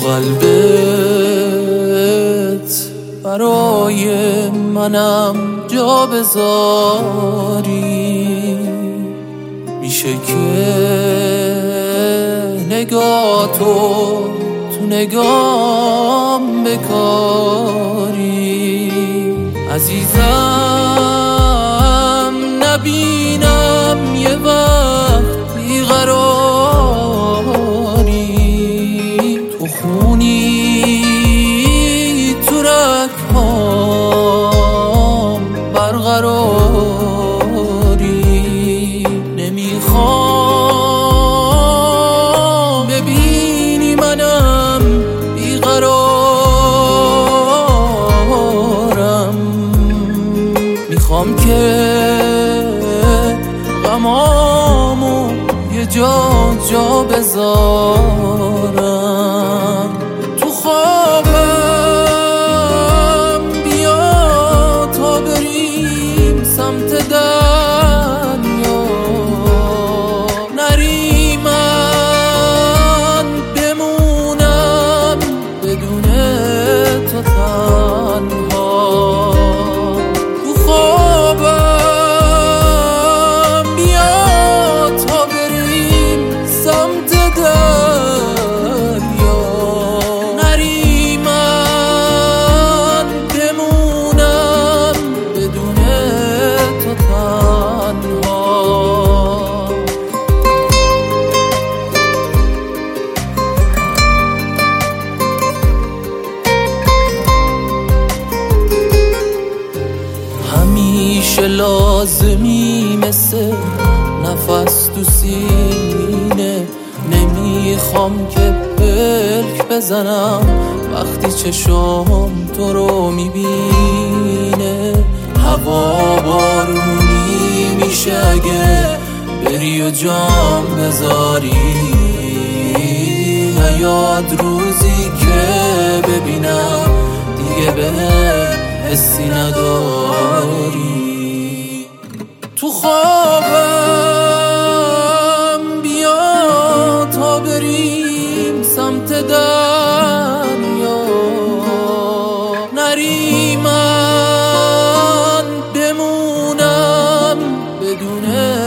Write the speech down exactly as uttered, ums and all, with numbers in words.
قلبت برای منم جا بذاری، میشه که نگاه تو تو نگام بکاری. عزیزم نبینم یه وقت بیقراری، تو خونی تو رگهام برقراری. نمیخوام ببینی منم بیقرارم، میخوام که غمامو یه جا جا بذارم. تو خوابم بیا تا بریم سمت دنیا، نری من بمونم بدون تو تنها. تو خوابم بیا تا بریم سمت دریا، نری من بمونم بدون تو تنها. همیشه لازمی مثل نفس تو سینه، نمیخوام که پلک بزنم وقتی چشم تو رو میبینه. هوا بارونی میشه اگه بری و جام بذاری، نیاد روزی که ببینم دیگه به حسی نداری. تو خوابم بیا تا بریم سمت دنیا، نری من بمونم بدون